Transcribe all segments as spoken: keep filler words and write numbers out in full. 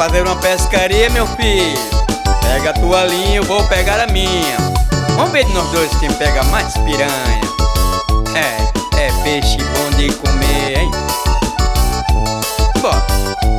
fazer uma pescaria, meu filho. Pega a tua linha, eu vou pegar a minha. Vamos ver de nós dois quem pega mais piranha. É, é peixe bom de comer, hein? Bora.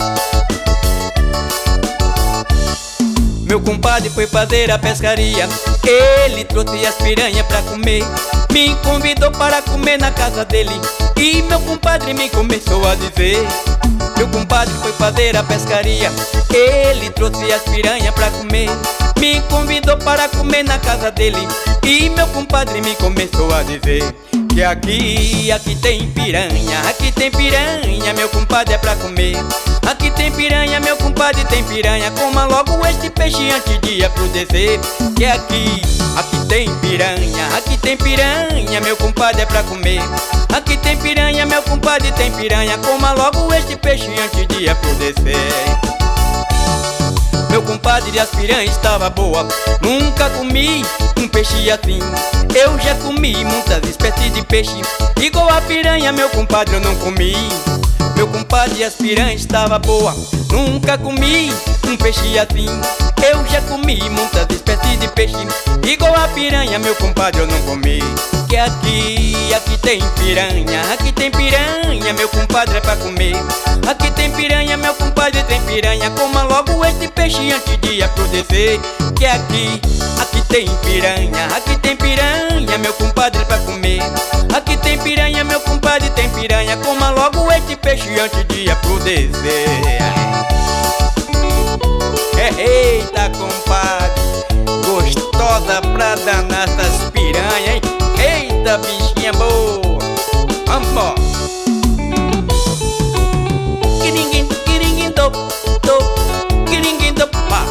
Meu compadre foi fazer a pescaria. Ele trouxe as piranhas pra comer. Me convidou para comer na casa dele. E meu compadre me começou a dizer: meu compadre foi fazer a pescaria. Ele trouxe as piranhas pra comer. Me convidou para comer na casa dele. E meu compadre me começou a dizer que aqui, aqui tem piranha. Aqui tem piranha, meu compadre, é pra comer. Aqui tem piranha, meu compadre, tem piranha. Coma logo este peixe antes de apodrecer. Que aqui, aqui tem piranha. Aqui tem piranha, meu compadre, é pra comer. Aqui tem piranha, meu compadre, tem piranha. Coma logo este peixe antes de apodrecer. Meu compadre, as piranhas estava boa. Nunca comi um peixe assim. Eu já comi muitas espécies de peixe. Igual a piranha, meu compadre, eu não comi. Meu compadre, as piranhas estava boa. Nunca comi um peixe assim. Eu já comi muitas espécies de peixe. Igual a piranha, meu compadre, eu não comi. Que aqui, aqui tem piranha. Aqui tem piranha, meu compadre, é pra comer. Aqui tem piranha, meu compadre, tem piranha. Coma logo este peixe antes de apodrecer. Que aqui, aqui tem piranha. Aqui tem piranha, meu compadre, é pra comer. Aqui tem piranha, meu compadre, tem piranha. Coma logo este peixe antes de apodrecer. Eita, compadre, gostosa pra danar essas piranhas, hein? Eita, bichinha boa. Vambora. Quiringuim, quiringuim, do, do, quiringuim, do, pá.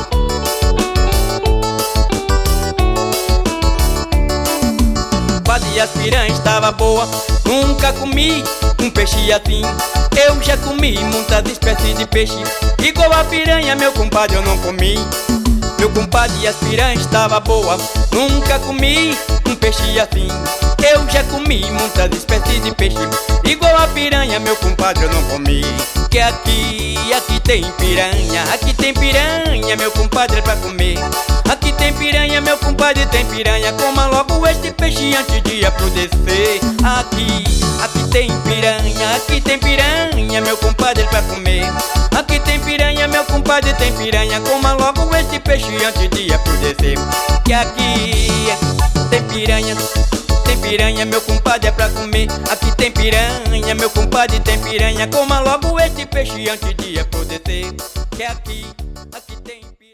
Compadre, as piranhas estava boa. Nunca comi um peixe assim. Eu já comi muitas espécies de peixe. Igual a piranha, meu compadre, eu não comi. Meu compadre, as piranhas estava boa. Nunca comi um peixe assim. Eu já comi muitas espécies de peixe. Igual a piranha, meu compadre, eu não comi. Que aqui, aqui tem piranha. Aqui tem piranha, meu compadre, é pra comer. Aqui tem piranha, meu compadre, tem piranha. Coma logo este peixe antes de apodrecer. Aqui, aqui tem piranha. Aqui tem piranha, meu compadre, é pra comer. Aqui tem piranha, meu compadre, tem piranha. Coma logo este peixe antes de apodrecer. Que aqui tem piranha. Tem piranha, meu compadre, é pra comer. Aqui tem piranha, meu compadre, tem piranha. Coma logo este peixe antes de apodrecer. Que aqui